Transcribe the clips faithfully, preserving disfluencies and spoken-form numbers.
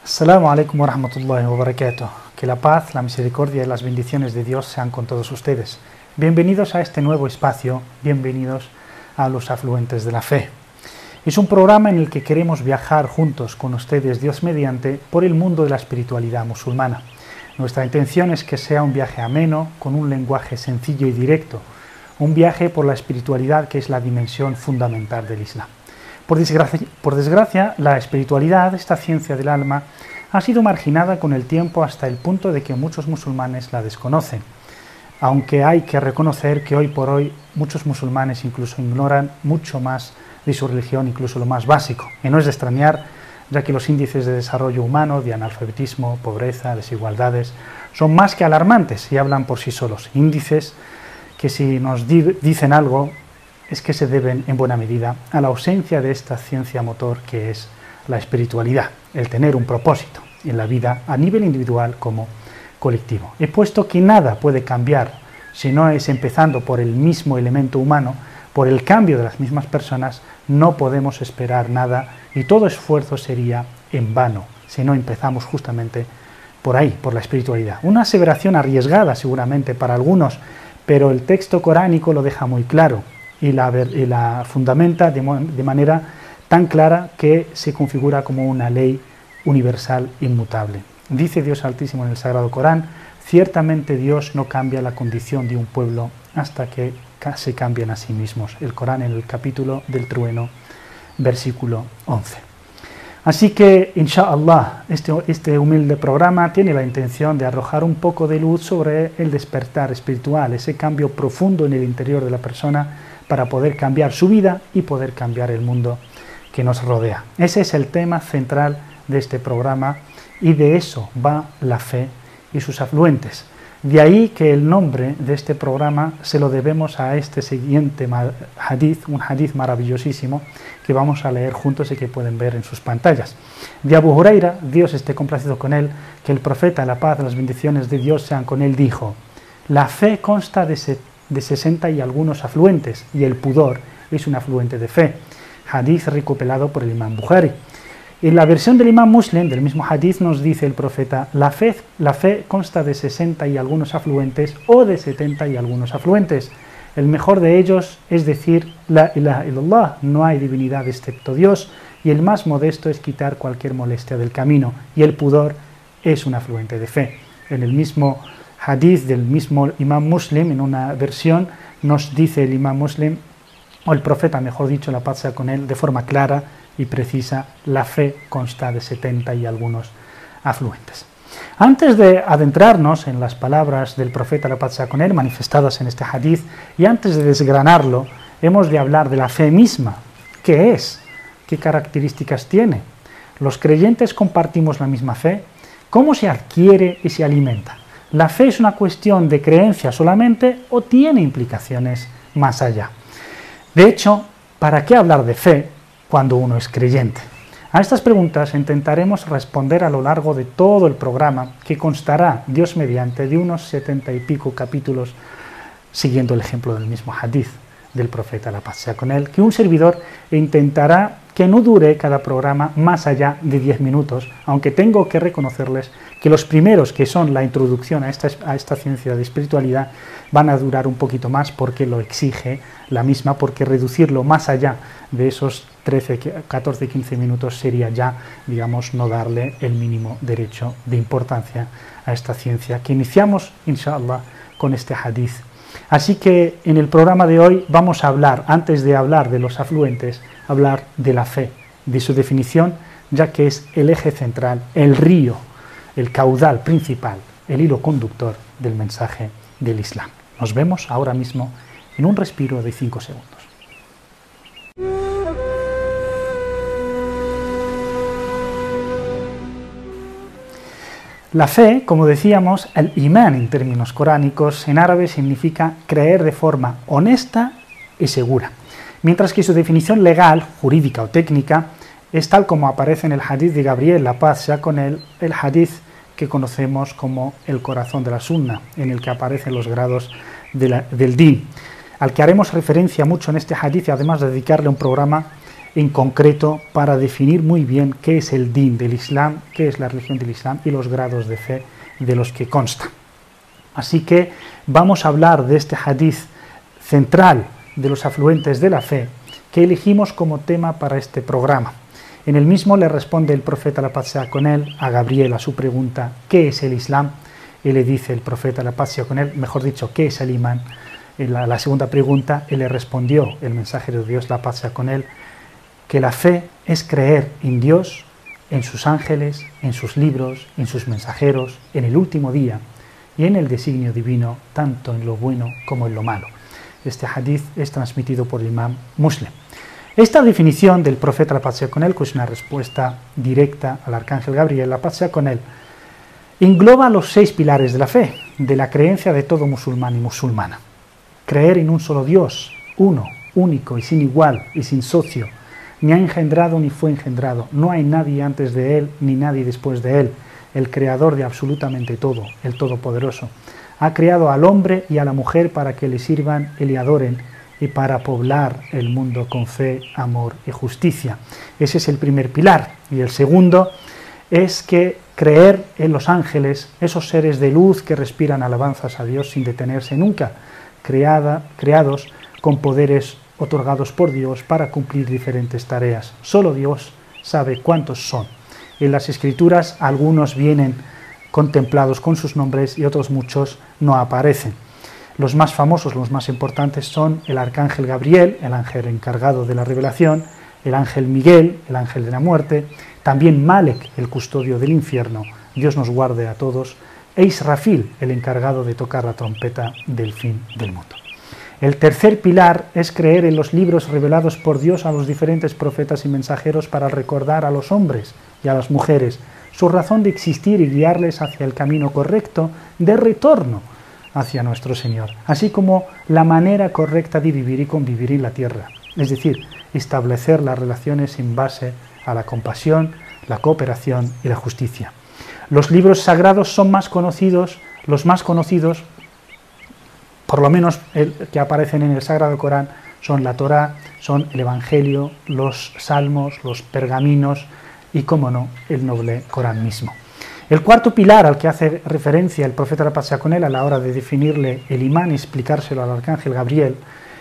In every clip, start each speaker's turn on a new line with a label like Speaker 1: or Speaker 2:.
Speaker 1: Assalamu alaikum wa rahmatullahi wa barakatuh. Que la paz, la misericordia y las bendiciones de Dios sean con todos ustedes. Bienvenidos a este nuevo espacio, bienvenidos a los afluentes de la fe. Es un programa en el que queremos viajar juntos con ustedes, Dios mediante, por el mundo de la espiritualidad musulmana. Nuestra intención es que sea un viaje ameno, con un lenguaje sencillo y directo, un viaje por la espiritualidad que es la dimensión fundamental del Islam. Por desgracia, por desgracia, la espiritualidad, esta ciencia del alma, ha sido marginada con el tiempo hasta el punto de que muchos musulmanes la desconocen, aunque hay que reconocer que hoy por hoy muchos musulmanes incluso ignoran mucho más de su religión, incluso lo más básico, y no es de extrañar, ya que los índices de desarrollo humano, de analfabetismo, pobreza, desigualdades, son más que alarmantes y hablan por sí solos, índices que si nos di dicen algo, es que se deben en buena medida a la ausencia de esta ciencia motor que es la espiritualidad, el tener un propósito en la vida a nivel individual como colectivo. He puesto que nada puede cambiar si no es empezando por el mismo elemento humano, por el cambio de las mismas personas, no podemos esperar nada y todo esfuerzo sería en vano si no empezamos justamente por ahí, por la espiritualidad. Una aseveración arriesgada seguramente para algunos, pero el texto coránico lo deja muy claro y la, y la fundamenta de, de manera tan clara que se configura como una ley universal inmutable. Dice Dios Altísimo en el Sagrado Corán: ciertamente Dios no cambia la condición de un pueblo hasta que se cambien a sí mismos. El Corán en el capítulo del trueno, versículo once. Así que, inshallah, este, este humilde programa tiene la intención de arrojar un poco de luz sobre el despertar espiritual, ese cambio profundo en el interior de la persona para poder cambiar su vida y poder cambiar el mundo que nos rodea. Ese es el tema central de este programa y de eso va la fe y sus afluentes. De ahí que el nombre de este programa se lo debemos a este siguiente hadith, un hadith maravillosísimo que vamos a leer juntos y que pueden ver en sus pantallas. De Abu Huraira, Dios esté complacido con él, que el profeta, la paz, las bendiciones de Dios sean con él, dijo: la fe consta de, se, de sesenta y algunos afluentes y el pudor es un afluente de fe. Hadith recopilado por el imam Bukhari. En la versión del imam Muslim, del mismo hadith, nos dice el profeta: la fe, la fe consta de sesenta y algunos afluentes o de setenta y algunos afluentes. El mejor de ellos es decir, la ilaha illallah, no hay divinidad excepto Dios, y el más modesto es quitar cualquier molestia del camino, y el pudor es un afluente de fe. En el mismo hadith del mismo imam Muslim, en una versión, nos dice el imam Muslim, o el profeta, mejor dicho, la paz sea con él, de forma clara y precisa: la fe consta de setenta y algunos afluentes. Antes de adentrarnos en las palabras del profeta, la paz sea con él, manifestadas en este hadith, y antes de desgranarlo, hemos de hablar de la fe misma. ¿Qué es? ¿Qué características tiene? ¿Los creyentes compartimos la misma fe? ¿Cómo se adquiere y se alimenta? ¿La fe es una cuestión de creencia solamente o tiene implicaciones más allá? De hecho, ¿para qué hablar de fe cuando uno es creyente? A estas preguntas intentaremos responder a lo largo de todo el programa, que constará, Dios mediante, de unos setenta y pico capítulos, siguiendo el ejemplo del mismo hadith del profeta, la paz sea con él, que un servidor intentará que no dure cada programa más allá de diez minutos, aunque tengo que reconocerles que los primeros, que son la introducción a esta, a esta ciencia de espiritualidad, van a durar un poquito más porque lo exige la misma, porque reducirlo más allá de esos trece, catorce, quince minutos sería ya, digamos, no darle el mínimo derecho de importancia a esta ciencia que iniciamos, inshallah, con este hadith. Así que en el programa de hoy vamos a hablar, antes de hablar de los afluentes, hablar de la fe, de su definición, ya que es el eje central, el río, el caudal principal, el hilo conductor del mensaje del Islam. Nos vemos ahora mismo en un respiro de cinco segundos. La fe, como decíamos, el imán en términos coránicos, en árabe significa creer de forma honesta y segura, mientras que su definición legal, jurídica o técnica es tal como aparece en el hadith de Gabriel, la paz sea con él, el hadith que conocemos como el corazón de la sunna, en el que aparecen los grados de la, del din, al que haremos referencia mucho en este hadith y además de dedicarle un programa en concreto para definir muy bien qué es el din del Islam, qué es la religión del Islam y los grados de fe de los que consta. Así que vamos a hablar de este hadith central de los afluentes de la fe que elegimos como tema para este programa. En el mismo le responde el profeta, la paz sea con él, a Gabriel a su pregunta ¿qué es el Islam? Y le dice el profeta, la paz sea con él, mejor dicho, ¿qué es el imán? En la, la segunda pregunta, él le respondió, el mensajero de Dios, la paz sea con él, que la fe es creer en Dios, en sus ángeles, en sus libros, en sus mensajeros, en el último día y en el designio divino, tanto en lo bueno como en lo malo. Este hadith es transmitido por el imam Muslim. Esta definición del profeta, la paz sea con él, que es una respuesta directa al arcángel Gabriel, la paz sea con él, engloba los seis pilares de la fe, de la creencia de todo musulmán y musulmana. Creer en un solo Dios, uno, único y sin igual y sin socio, ni ha engendrado ni fue engendrado, no hay nadie antes de él ni nadie después de él, el creador de absolutamente todo, el todopoderoso. Ha creado al hombre y a la mujer para que le sirvan y le adoren y para poblar el mundo con fe, amor y justicia. Ese es el primer pilar. Y el segundo es que creer en los ángeles, esos seres de luz que respiran alabanzas a Dios sin detenerse nunca, creada, creados con poderes otorgados por Dios para cumplir diferentes tareas. Solo Dios sabe cuántos son. En las Escrituras algunos vienen contemplados con sus nombres y otros muchos no aparecen. Los más famosos, los más importantes son el arcángel Gabriel, el ángel encargado de la revelación, el ángel Miguel, el ángel de la muerte, también Malek, el custodio del infierno, Dios nos guarde a todos, e Israfil, el encargado de tocar la trompeta del fin del mundo. El tercer pilar es creer en los libros revelados por Dios a los diferentes profetas y mensajeros para recordar a los hombres y a las mujeres su razón de existir y guiarles hacia el camino correcto de retorno hacia nuestro Señor, así como la manera correcta de vivir y convivir en la tierra, es decir, establecer las relaciones en base a la compasión, la cooperación y la justicia. Los libros sagrados son más conocidos, los más conocidos, por lo menos el que aparecen en el Sagrado Corán, son la Torá, son el Evangelio, los Salmos, los pergaminos y, cómo no, el noble Corán mismo. El cuarto pilar al que hace referencia el profeta, la paz sea con él, a la hora de definirle el imán y explicárselo al arcángel Gabriel,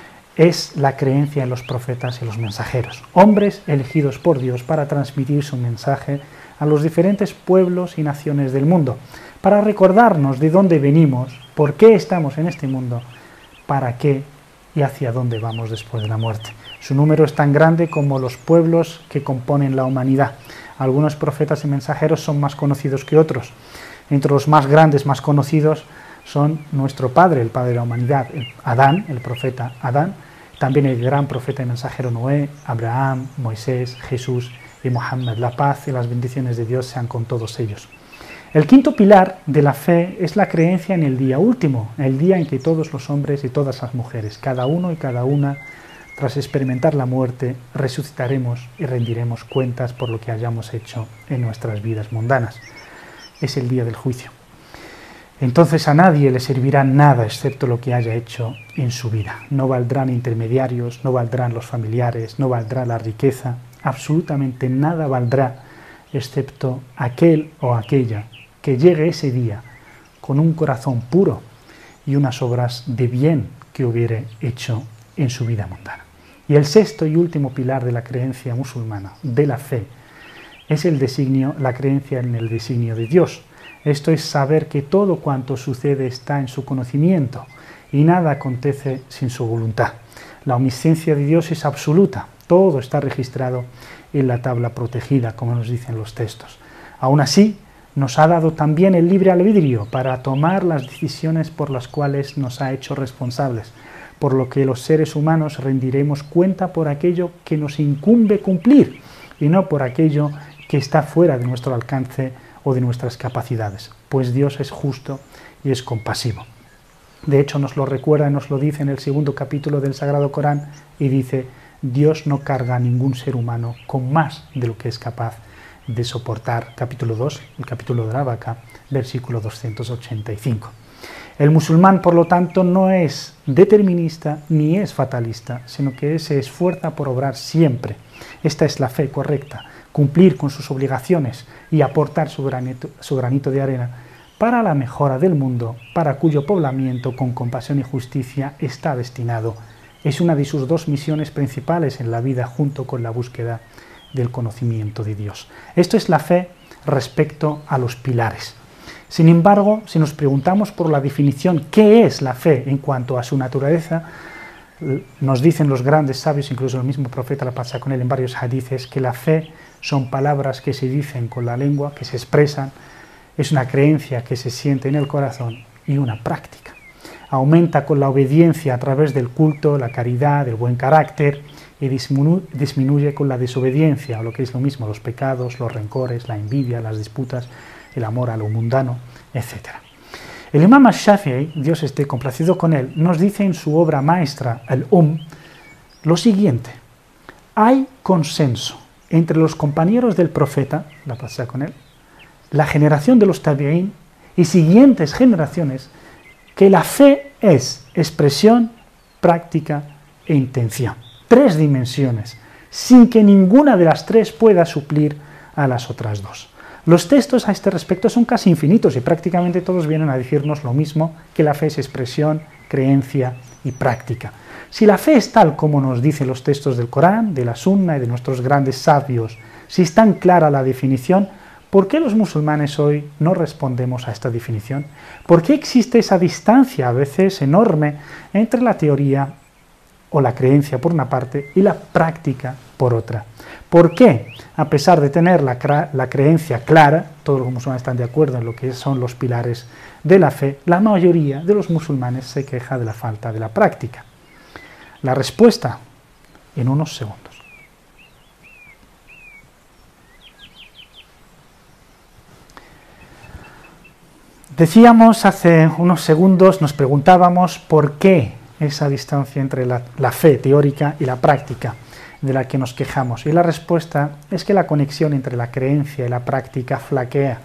Speaker 1: es la creencia en los profetas y los mensajeros, hombres elegidos por Dios para transmitir su mensaje a los diferentes pueblos y naciones del mundo, para recordarnos de dónde venimos, por qué estamos en este mundo, para qué y hacia dónde vamos después de la muerte. Su número es tan grande como los pueblos que componen la humanidad. Algunos profetas y mensajeros son más conocidos que otros. Entre los más grandes, más conocidos, son nuestro padre, el padre de la humanidad, Adán, el profeta Adán, también el gran profeta y mensajero Noé, Abraham, Moisés, Jesús y Mohammed. La paz y las bendiciones de Dios sean con todos ellos. El quinto pilar de la fe es la creencia en el día último, el día en que todos los hombres y todas las mujeres, cada uno y cada una, tras experimentar la muerte, resucitaremos y rendiremos cuentas por lo que hayamos hecho en nuestras vidas mundanas. Es el día del juicio. Entonces a nadie le servirá nada excepto lo que haya hecho en su vida. No valdrán intermediarios, no valdrán los familiares, no valdrá la riqueza, absolutamente nada valdrá excepto aquel o aquella que llegue ese día con un corazón puro y unas obras de bien que hubiere hecho en su vida mundana. Y el sexto y último pilar de la creencia musulmana, de la fe, es el designio, la creencia en el designio de Dios. Esto es saber que todo cuanto sucede está en su conocimiento y nada acontece sin su voluntad. La omnisciencia de Dios es absoluta, todo está registrado en la tabla protegida, como nos dicen los textos. Aún así, nos ha dado también el libre albedrío para tomar las decisiones por las cuales nos ha hecho responsables, por lo que los seres humanos rendiremos cuenta por aquello que nos incumbe cumplir y no por aquello que está fuera de nuestro alcance o de nuestras capacidades, pues Dios es justo y es compasivo. De hecho, nos lo recuerda y nos lo dice en el segundo capítulo del Sagrado Corán y dice: Dios no carga a ningún ser humano con más de lo que es capaz de soportar. Capítulo dos, el capítulo de la vaca, versículo doscientos ochenta y cinco. El musulmán, por lo tanto, no es determinista ni es fatalista, sino que se esfuerza por obrar siempre Esta es la fe correcta, cumplir con sus obligaciones y aportar su granito, su granito de arena para la mejora del mundo, para cuyo poblamiento con compasión y justicia está destinado. Es una de sus dos misiones principales en la vida, junto con la búsqueda del conocimiento de Dios. Esto es la fe respecto a los pilares. Sin embargo, si nos preguntamos por la definición ¿qué es la fe en cuanto a su naturaleza?, nos dicen los grandes sabios, incluso el mismo profeta, la pasa con él en varios hadices, que la fe son palabras que se dicen con la lengua, que se expresan, es una creencia que se siente en el corazón y una práctica. Aumenta con la obediencia a través del culto, la caridad, el buen carácter, y disminu disminuye con la desobediencia, o lo que es lo mismo, los pecados, los rencores, la envidia, las disputas, el amor a lo mundano, etcétera. El Imam al-Shafi'i, Dios esté complacido con él, nos dice en su obra maestra, Al-Umm, lo siguiente: hay consenso entre los compañeros del profeta, la paz con él, la generación de los tabi'ín y siguientes generaciones, que la fe es expresión, práctica e intención. Tres dimensiones, sin que ninguna de las tres pueda suplir a las otras dos. Los textos a este respecto son casi infinitos y prácticamente todos vienen a decirnos lo mismo, que la fe es expresión, creencia y práctica. Si la fe es tal como nos dicen los textos del Corán, de la Sunna y de nuestros grandes sabios, si es tan clara la definición, ¿por qué los musulmanes hoy no respondemos a esta definición? ¿Por qué existe esa distancia a veces enorme entre la teoría o la creencia por una parte y la práctica por otra? ¿Por qué, a pesar de tener la, la creencia clara, todos los musulmanes están de acuerdo en lo que son los pilares de la fe, la mayoría de los musulmanes se queja de la falta de la práctica? La respuesta, en unos segundos. Decíamos hace unos segundos, nos preguntábamos por qué esa distancia entre la, la fe teórica y la práctica de la que nos quejamos. Y la respuesta es que la conexión entre la creencia y la práctica flaquea,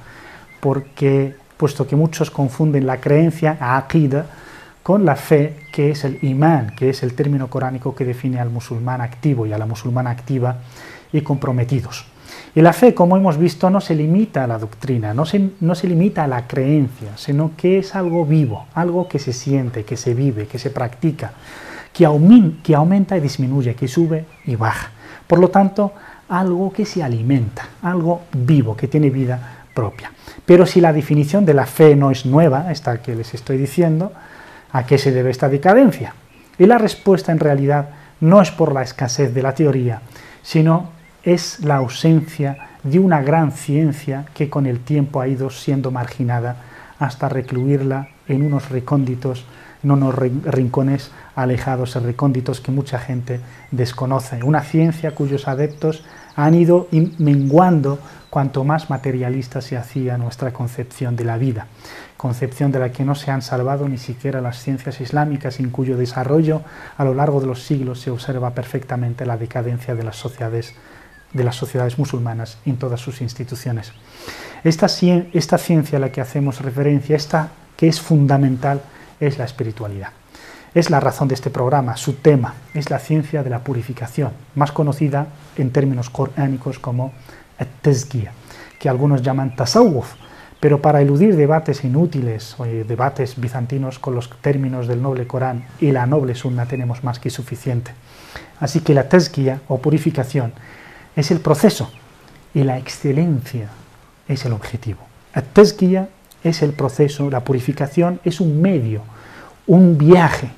Speaker 1: porque, puesto que muchos confunden la creencia, aqida, con la fe, que es el imán, que es el término coránico que define al musulmán activo y a la musulmana activa y comprometidos. Y la fe, como hemos visto, no se limita a la doctrina, no se, no se limita a la creencia, sino que es algo vivo, algo que se siente, que se vive, que se practica, que, aumin, que aumenta y disminuye, que sube y baja. Por lo tanto, algo que se alimenta, algo vivo, que tiene vida propia. Pero si la definición de la fe no es nueva, esta que les estoy diciendo, ¿a qué se debe esta decadencia? Y la respuesta en realidad no es por la escasez de la teoría, sino es la ausencia de una gran ciencia que con el tiempo ha ido siendo marginada hasta recluirla en unos recónditos, en unos rincones alejados y recónditos que mucha gente desconoce. Una ciencia cuyos adeptos han ido menguando cuanto más materialista se hacía nuestra concepción de la vida, concepción de la que no se han salvado ni siquiera las ciencias islámicas, en cuyo desarrollo a lo largo de los siglos se observa perfectamente la decadencia de las sociedades de las sociedades musulmanas en todas sus instituciones. Esta, esta ciencia a la que hacemos referencia, esta que es fundamental, es la espiritualidad. Es la razón de este programa, su tema, es la ciencia de la purificación, más conocida en términos coránicos como at-tazkiyah, que algunos llaman tasawwuf, pero para eludir debates inútiles o debates bizantinos con los términos del noble Corán y la noble Sunna tenemos más que suficiente. Así que la tazkiyah o purificación es el proceso y la excelencia es el objetivo. At-tazkiyah es el proceso, la purificación es un medio, un viaje,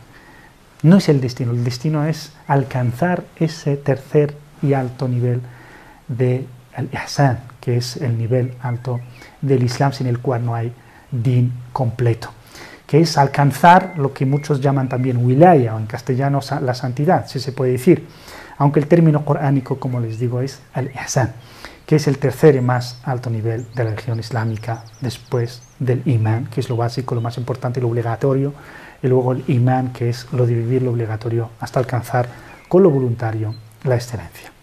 Speaker 1: no es el destino. El destino es alcanzar ese tercer y alto nivel de al-ihsan, que es el nivel alto del Islam sin el cual no hay din completo, que es alcanzar lo que muchos llaman también wilaya, o en castellano la santidad, si se puede decir, aunque el término coránico, como les digo, es al-ihsan, que es el tercer y más alto nivel de la religión islámica después del imán, que es lo básico, lo más importante y lo obligatorio, y luego el imán, que es lo de vivir lo obligatorio hasta alcanzar con lo voluntario la excelencia.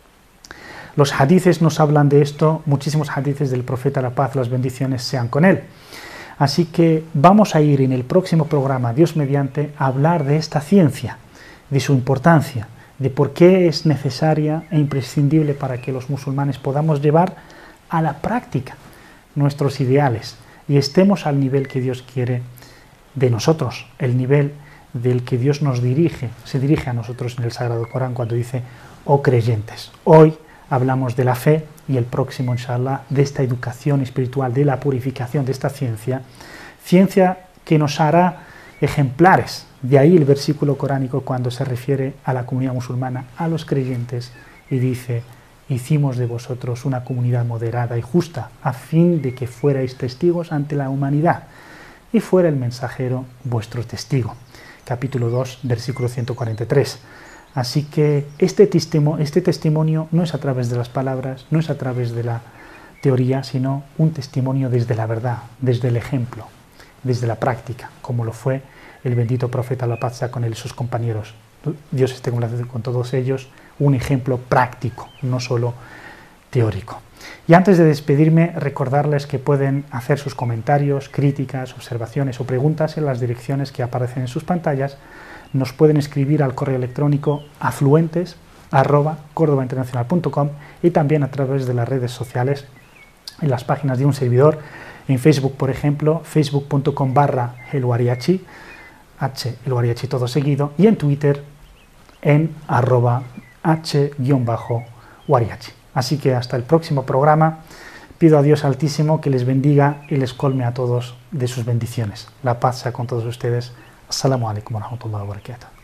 Speaker 1: Los hadices nos hablan de esto, muchísimos hadices del profeta, la paz, las bendiciones sean con él. Así que vamos a ir en el próximo programa, Dios mediante, a hablar de esta ciencia, de su importancia, de por qué es necesaria e imprescindible para que los musulmanes podamos llevar a la práctica nuestros ideales y estemos al nivel que Dios quiere de nosotros, el nivel del que Dios nos dirige, se dirige a nosotros en el Sagrado Corán cuando dice, oh creyentes. Hoy hablamos de la fe y el próximo, inshallah, de esta educación espiritual, de la purificación, de esta ciencia, ciencia que nos hará ejemplares. De ahí el versículo coránico cuando se refiere a la comunidad musulmana, a los creyentes, y dice, hicimos de vosotros una comunidad moderada y justa, a fin de que fuerais testigos ante la humanidad, y fuera el mensajero vuestro testigo. Capítulo dos, versículo ciento cuarenta y tres. Así que este testimonio, este testimonio no es a través de las palabras, no es a través de la teoría, sino un testimonio desde la verdad, desde el ejemplo, desde la práctica, como lo fue el bendito profeta, la paz sea con él y sus compañeros. Dios esté con todos ellos, un ejemplo práctico, no solo teórico. Y antes de despedirme, recordarles que pueden hacer sus comentarios, críticas, observaciones o preguntas en las direcciones que aparecen en sus pantallas. Nos pueden escribir al correo electrónico afluentes arroba cordoba internacional punto com y también a través de las redes sociales, en las páginas de un servidor, en Facebook, por ejemplo, facebook punto com barra elwariachi, H, elwariachi todo seguido, y en Twitter en arroba h-wariachi. Así que hasta el próximo programa, pido a Dios Altísimo que les bendiga y les colme a todos de sus bendiciones. La paz sea con todos ustedes. Assalamu alaikum wa rahmatullahi wa barakatuh.